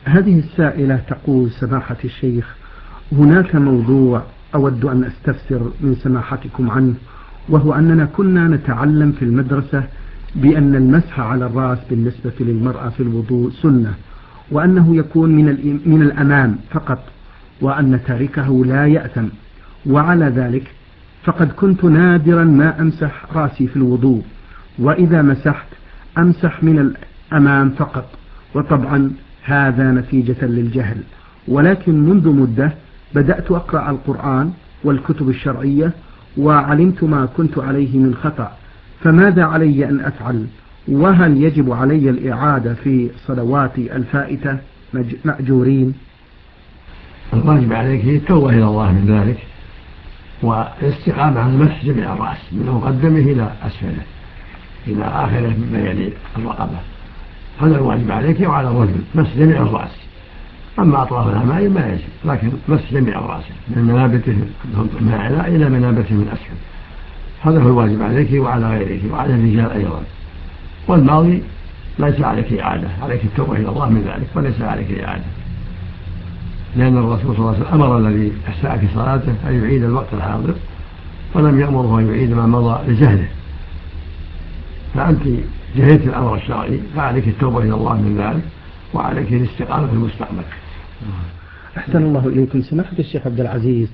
هذه السائلة تقول: سماحة الشيخ، هناك موضوع أود أن أستفسر من سماحتكم عنه، وهو أننا كنا نتعلم في المدرسة بأن المسح على الرأس بالنسبة للمرأة في الوضوء سنة، وأنه يكون من الأمام فقط، وأن تاركه لا يأثم. وعلى ذلك فقد كنت نادرا ما أمسح رأسي في الوضوء، وإذا مسحت أمسح من الأمام فقط، وطبعا هذا نتيجة للجهل. ولكن منذ مدة بدأت أقرأ القرآن والكتب الشرعية، وعلمت ما كنت عليه من خطأ، فماذا علي أن أفعل؟ وهل يجب علي الإعادة في صلواتي الفائتة مأجورين؟ الواجب عليك التوبة إلى الله من ذلك، والاستقامة على مسح جميع الرأس من مقدمه إلى أسفله إلى آخره مما يلي الرقبة. هذا الواجب عليك وعلى الرجل مسح جميع الرأس. أما أطراف الأمائم ما يجب، لكن مسح جميع الرأس من منابته من أعلى إلى منابته من أسفل. هذا هو الواجب عليك وعلى غيرك وعلى الرجال أيضا. والماضي ليس عليك إعادة، عليك التوبة إلى الله من ذلك، وليس عليك إعادة، لأن الرسول صلى الله عليه وسلم أمر الذي أساء في صلاته أن يعيد الوقت الحاضر، ولم يأمره أن يعيد ما مضى لجهله. فأنت جهلت الأمر الشرعي، فعليك التوبة إلى الله من ذلك، وعليك الاستقامة في المستقبل. أحسن الله إليكم. سماحة الشيخ عبد العزيز،